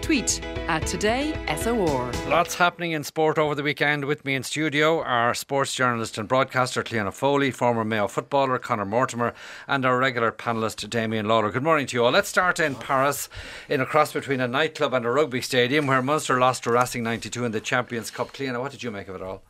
Tweet @TodaySOR. Lots happening in sport over the weekend. With me in studio are sports journalist and broadcaster Cleona Foley, former Mayo footballer Conor Mortimer, and our regular panellist Damien Lawler. Good morning to you all. Let's start in Paris, in a cross between a nightclub and a rugby stadium, where Munster lost to Racing 92 in the Champions Cup. Cleona, what did you make of it all?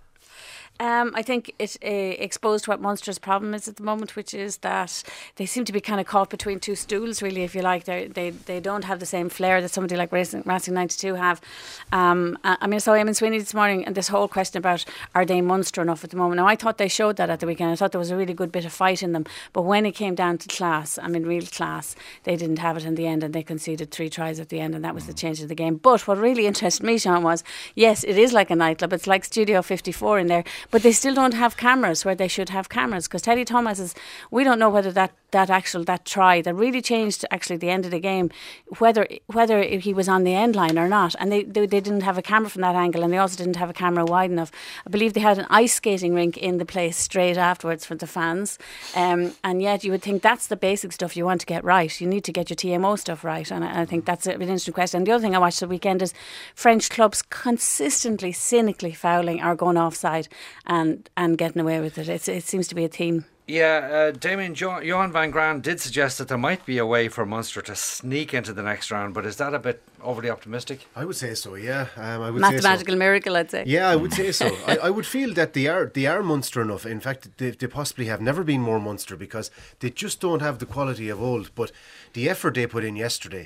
I think it exposed what Munster's problem is at the moment, which is that they seem to be kind of caught between two stools, really, if you like. They don't have the same flair that somebody like Racing 92 have. I mean, I saw Eamon Sweeney this morning, and this whole question about, are they Munster enough at the moment? Now, I thought they showed that at the weekend. I thought there was a really good bit of fight in them. But when it came down to class, I mean, real class, they didn't have it in the end, and they conceded 3 tries at the end, and that was the change of the game. But what really interested me, Sean, was, yes, it is like a nightclub. It's like Studio 54 in there. But they still don't have cameras where they should have cameras, because Teddy Thomas is, we don't know whether that try that really changed actually the end of the game, whether he was on the end line or not, and they didn't have a camera from that angle, and they also didn't have a camera wide enough. I believe they had an ice skating rink in the place straight afterwards for the fans, and yet you would think that's the basic stuff you want to get right. You need to get your TMO stuff right, and I think that's an interesting question. And the other thing I watched the weekend is French clubs consistently, cynically fouling or going offside and getting away with it. It seems to be a theme. Yeah, Damien, Johan van Graan did suggest that there might be a way for Munster to sneak into the next round, but is that a bit overly optimistic? I would say so, yeah. I would Mathematical say so. miracle, I'd say. Yeah, I would say so. I would feel that they are Munster enough. In fact, they possibly have never been more Munster, because they just don't have the quality of old. But the effort they put in yesterday,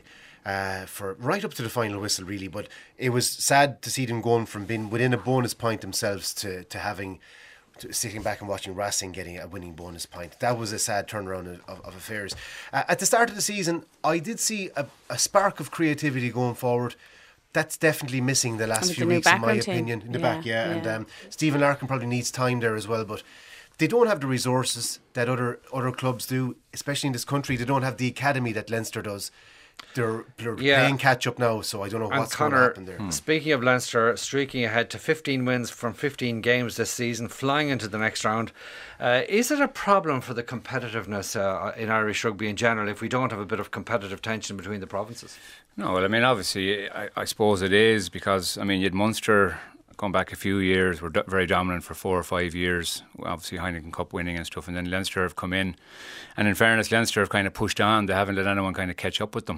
for right up to the final whistle, really. But it was sad to see them going from being within a bonus point themselves to having sitting back and watching Racing getting a winning bonus point. That was a sad turnaround of affairs. At the start of the season, I did see a spark of creativity going forward. That's definitely missing the last few weeks, in my opinion. In the back. And Stephen Larkin probably needs time there as well, but they don't have the resources that other clubs do, especially in this country. They don't have the academy that Leinster does. They're playing catch up now, so I don't know what's going to happen there. Speaking of Leinster, streaking ahead to 15 wins from 15 games this season, flying into the next round. Is it a problem for the competitiveness in Irish rugby in general if we don't have a bit of competitive tension between the provinces? No, well, I mean, obviously, I suppose it is, because, I mean, you had Munster going back a few years, were very dominant for 4 or 5 years, obviously Heineken Cup winning and stuff, and then Leinster have come in, and in fairness, Leinster have kind of pushed on. They haven't let anyone kind of catch up with them.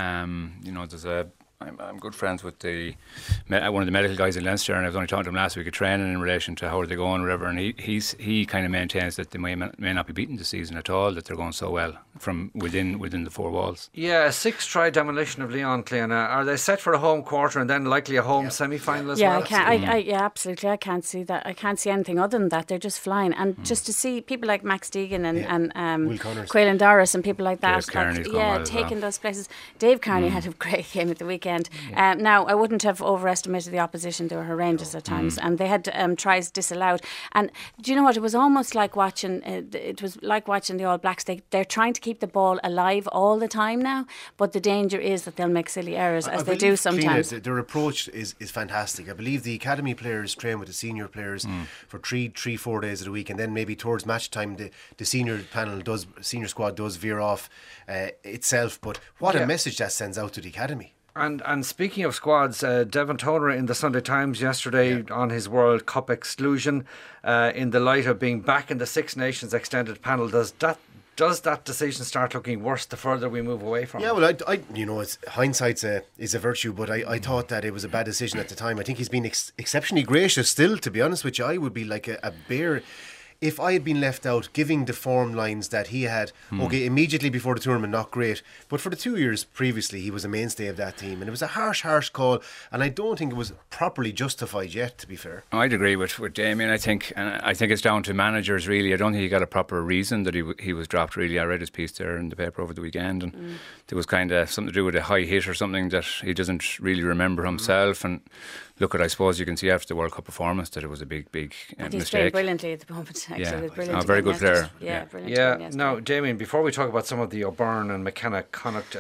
I'm good friends with one of the medical guys in Leinster, and I was only talking to him last week at training in relation to how are they going, whatever, and he kind of maintains that they may not be beaten this season at all, that they're going so well from within the 4 walls. Yeah, a 6-try demolition of Lyon, Cleona. Are they set for a home quarter and then likely a home semi-final as well? Yeah, absolutely. I can't see that. I can't see anything other than that. They're just flying, and just to see people like Max Deegan and Quaylen Doris and people like that, taking those places. Dave Kearney had a great game at the weekend. Now, I wouldn't have overestimated the opposition. They were horrendous at times, and they had tries disallowed. And do you know what? It was almost like watching. It was like watching the All Blacks. They're trying to keep the ball alive all the time now, but the danger is that they'll make silly errors, as they do sometimes. Their approach is fantastic. I believe the academy players train with the senior players for 3-4 days of the week, and then maybe towards match time the senior squad does veer off itself. But what a message that sends out to the academy. And speaking of squads, Devon Toner in the Sunday Times yesterday on his World Cup exclusion, in the light of being back in the Six Nations extended panel, does that decision start looking worse the further we move away from it? Yeah, well, it's hindsight is a virtue, but I thought that it was a bad decision at the time. I think he's been exceptionally gracious still, to be honest, which I would be like a bear. If I had been left out, giving the form lines that he had, immediately before the tournament, not great. But for the 2 years previously, he was a mainstay of that team. And it was a harsh call. And I don't think it was properly justified yet, to be fair. I'd agree with Damien. I think it's down to managers, really. I don't think he got a proper reason that he was dropped, really. I read his piece there in the paper over the weekend. And there was kind of something to do with a high hit or something that he doesn't really remember himself. And look, I suppose you can see after the World Cup performance that it was a big He's playing mistake. brilliantly at the moment. Actually, Yeah. He's brilliant Very good yesterday. player. Yeah, Yeah. brilliant. Yeah. again yesterday. Now, Damien, before we talk about some of the O'Byrne and McKenna Connacht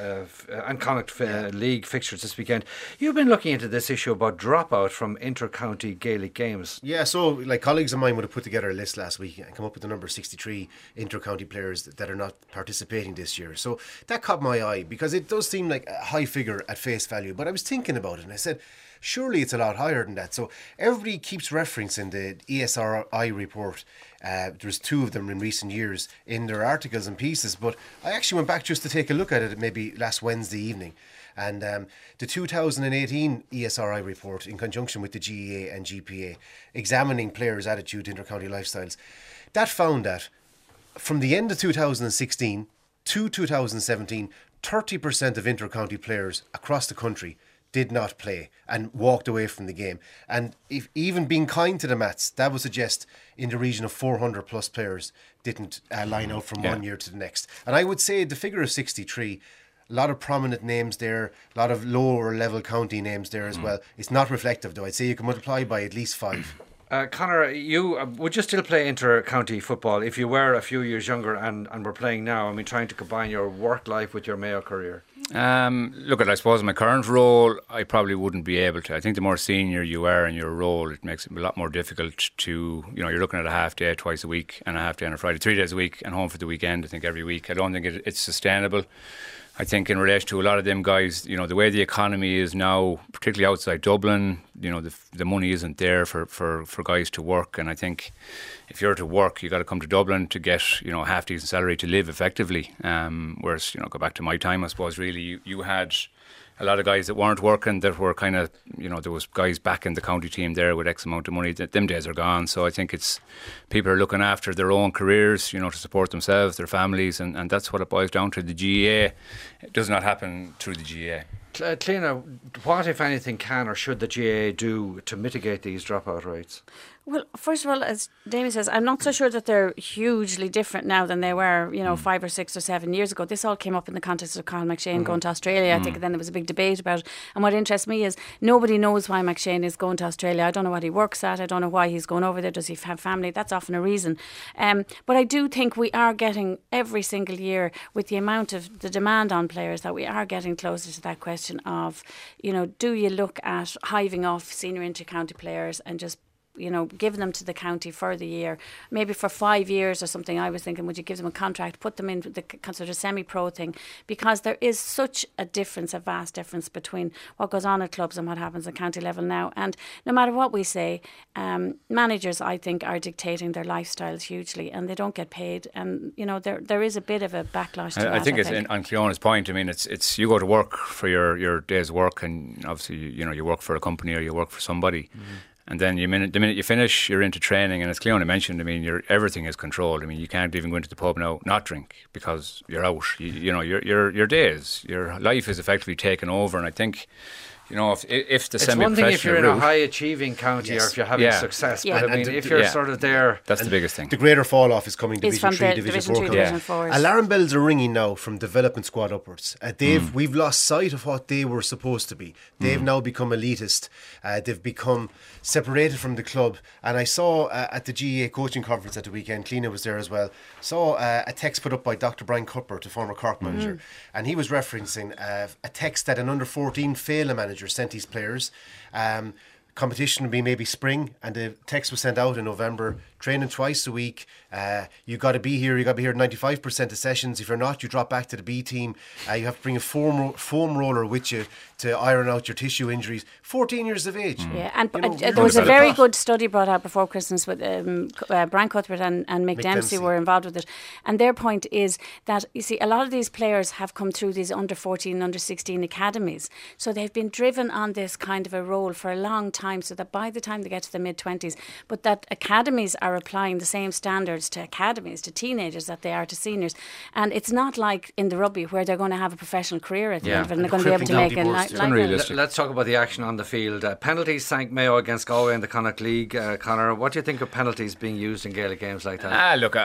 League fixtures this weekend, you've been looking into this issue about dropout from inter-county Gaelic games. Yeah, so like colleagues of mine would have put together a list last week and come up with the number 63 inter-county players that are not participating this year. So that caught my eye because it does seem like a high figure at face value. But I was thinking about it and I said, surely it's a lot higher than that. So everybody keeps referencing the ESRI report. There's 2 of them in recent years in their articles and pieces. But I actually went back just to take a look at it maybe last Wednesday evening. And the 2018 ESRI report, in conjunction with the GEA and GPA, examining players' attitude to inter-county lifestyles, that found that from the end of 2016 to 2017, 30% of inter-county players across the country did not play and walked away from the game. And if even being kind to the maths, that would suggest in the region of 400 plus players didn't line out from one year to the next. And I would say the figure of 63, a lot of prominent names there, a lot of lower level county names there as well. It's not reflective though. I'd say you can multiply by at least 5. Conor, you would you still play inter-county football if you were a few years younger and were playing now? I mean, trying to combine your work life with your Mayo career. Look, I suppose in my current role, I probably wouldn't be able to. I think the more senior you are in your role, it makes it a lot more difficult to, you're looking at a half day twice a week and a half day on a Friday, 3 days a week and home for the weekend, I think, every week. I don't think it's sustainable. I think in relation to a lot of them guys, the way the economy is now, particularly outside Dublin, the money isn't there for guys to work. And I think if you're to work, you got to come to Dublin to get, a half decent salary to live effectively. Whereas, go back to my time, I suppose, really, you had a lot of guys that weren't working that were kind of, there was guys back in the county team there with X amount of money. Them days are gone. So I think it's people are looking after their own careers, to support themselves, their families, and that's what it boils down to. The GAA, it does not happen through the GAA. Cliona, what, if anything, can or should the GAA do to mitigate these dropout rates? Well, first of all, as Damien says, I'm not so sure that they're hugely different now than they were, 5 or 6 or 7 years ago. This all came up in the context of Colin McShane going to Australia. I think then there was a big debate about it. And what interests me is nobody knows why McShane is going to Australia. I don't know what he works at. I don't know why he's going over there. Does he have family? That's often a reason. But I do think we are getting every single year, with the amount of the demand on players, that we are getting closer to that question of, do you look at hiving off senior inter-county players and just giving them to the county for the year, maybe for 5 years or something. I was thinking, would you give them a contract, put them in the sort of semi-pro thing, because there is such a difference, a vast difference between what goes on at clubs and what happens at county level now. And no matter what we say, managers, I think, are dictating their lifestyles hugely, and they don't get paid. And there is a bit of a backlash to that. I think it's on Cleona's point. I mean, it's you go to work for your day's work, and obviously you work for a company or you work for somebody. And then the minute you finish, you're into training. And as Cleona mentioned, I mean, everything is controlled. I mean, you can't even go into the pub now, not drink, because you're out. Your days, your life is effectively taken over. And I think, if the semi-professional it's one thing if you're in a high-achieving county, yes, or if you're having success. Yeah. But I mean, if you're sort of there, that's the biggest thing. The greater fall off is coming Division 3, from Division 4. Division 4. Alarm bells are ringing now from development squad upwards. We've lost sight of what they were supposed to be. They've now become elitist. They've become separated from the club. And I saw at the GEA coaching conference at the weekend, Cliona was there as well, saw a text put up by Dr. Brian Cuthbert, a former Cork manager, and he was referencing a text that an under-14 Féile manager sent his players. Competition would be maybe spring, and the text was sent out in November. Training twice a week. You got to be here. You got to be here 95% of sessions. If you're not, you drop back to the B team. You have to bring a foam roller with you to iron out your tissue injuries. 14 years of age. Yeah, and there was a very good study brought out before Christmas with Brian Cuthbert and Mick Dempsey were involved with it. And their point is that, you see, a lot of these players have come through these under 14, under 16 academies. So they've been driven on this kind of a role for a long time, so that by the time they get to the mid-20s, but that academies are applying the same standards to academies, to teenagers, that they are to seniors. And it's not like in the rugby where they're going to have a professional career at the end of it, and they're going to be able to make a life. Let's talk about the action on the field. Penalties sank Mayo against Galway in the Connacht League. Conor, what do you think of penalties being used in Gaelic games like that? Look,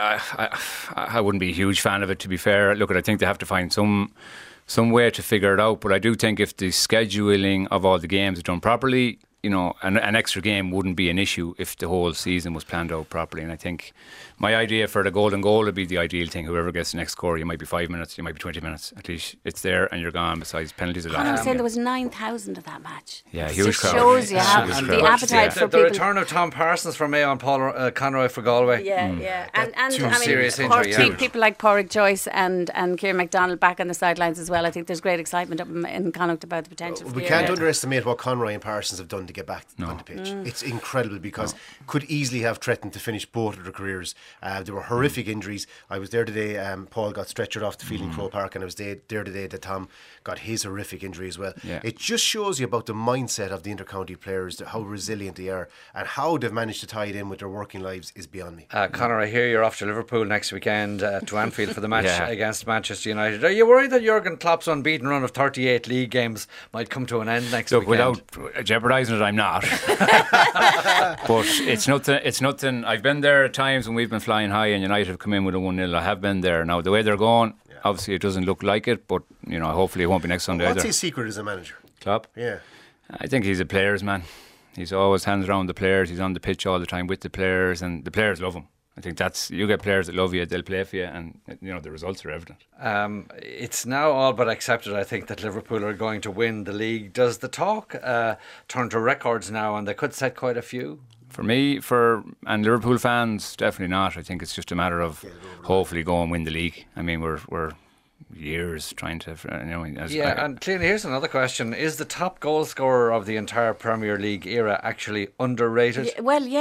I wouldn't be a huge fan of it, to be fair. Look, I think they have to find some way to figure it out, but I do think if the scheduling of all the games is done properly, an extra game wouldn't be an issue if the whole season was planned out properly. And I think my idea for the golden goal would be the ideal thing. Whoever gets the next score, you might be 5 minutes, you might be 20 minutes. At least it's there and you're gone. Besides penalties, are I was saying there was 9,000 of that match. Yeah, it huge just crowd. shows you how Huge the crowd. appetite for The people. return of Tom Parsons from Mayo and Paul Conroy for Galway. Yeah. And I mean, serious injury, yeah. people like Pádraig Joyce and Kieran MacDonald back on the sidelines as well. I think there's great excitement up in Connacht about the potential. We can't underestimate what Conroy and Parsons have done to get back on the pitch. It's incredible because could easily have threatened to finish both of their careers. There were horrific injuries. I was there today. Paul got stretchered off the field in Croke Park, and I was there today that Tom got his horrific injury as well. Yeah. It just shows you about the mindset of the intercounty players, how resilient they are, and how they've managed to tie it in with their working lives is beyond me. Conor, I hear you're off to Liverpool next weekend to Anfield for the match Yeah. against Manchester United. Are you worried that Jurgen Klopp's unbeaten run of 38 league games might come to an end next Look, weekend? without jeopardising it, I'm not. But it's nothing. I've been there at times when we've been flying high and United have come in with a 1-0. I have been there. Now, the way they're going, obviously it doesn't look like it, but hopefully it won't be next Sunday What's either. his secret as a manager? Klopp? Yeah. I think he's a players man. He's always hands around the players. He's on the pitch all the time with the players, and the players love him. I think you get players that love you, they'll play for you, and the results are evident. It's now all but accepted, I think, that Liverpool are going to win the league. Does the talk turn to records now, and they could set quite a few? For me, and Liverpool fans, definitely not. I think it's just a matter of hopefully go and win the league. I mean, we're years trying to, and Cliona, here's another question: is the top goal scorer of the entire Premier League era actually underrated?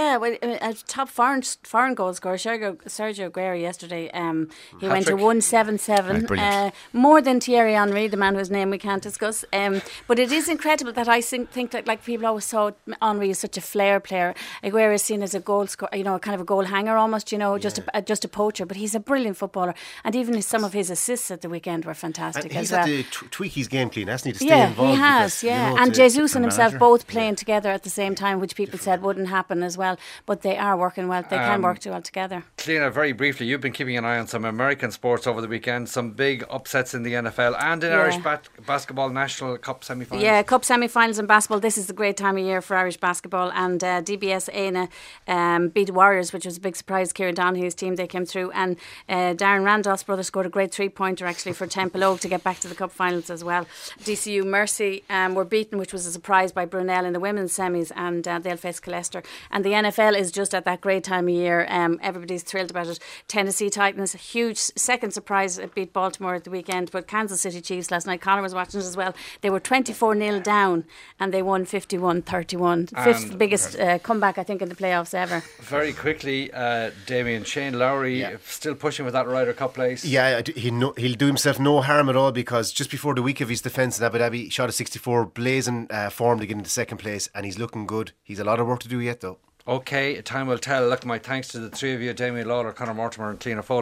Top foreign goal scorer Sergio Aguero yesterday. He went to 177, more than Thierry Henry, the man whose name we can't discuss. But it is incredible that I think that, like, people always saw Henry as such a flair player. Aguero is seen as a goal scorer, kind of a goal hanger almost, just a poacher. But he's a brilliant footballer, and even some of his assists at the weekend were fantastic. And he's as well. had to tweak his game clean, hasn't he, to stay involved? He has, because, and Jesus and himself both playing together at the same time, which people said wouldn't happen as well, but they are working well. They can work too well together. Cliona, very briefly, you've been keeping an eye on some American sports over the weekend, some big upsets in the NFL and in Irish basketball National Cup semi-finals. Yeah, Cup semi-finals in basketball. This is the great time of year for Irish basketball, and DBS Aina beat Warriors, which was a big surprise. Kieran Donohue's team, they came through, and Darren Randolph's brother scored a great 3-pointer actually for Temple Oak to get back to the Cup finals as well. DCU Mercy were beaten, which was a surprise, by Brunel in the women's semis, and they'll face Colester. And the NFL is just at that great time of year. Everybody's thrilled about it. Tennessee Titans, huge second surprise, beat Baltimore at the weekend, but Kansas City Chiefs last night, Conor was watching it as well, they were 24-0 down and they won 51-31. Fifth biggest comeback, I think, in the playoffs ever. Very quickly, Damien, Shane Lowry still pushing with that Ryder Cup place. Yeah, he'll do himself no harm at all, because just before the week of his defence in Abu Dhabi, he shot a 64, blazing form to get into second place, and he's looking good. He's a lot of work to do yet, though. Okay, time will tell. Look, my thanks to the three of you, Damien Lawler, Conor Mortimer and Cliona Foley.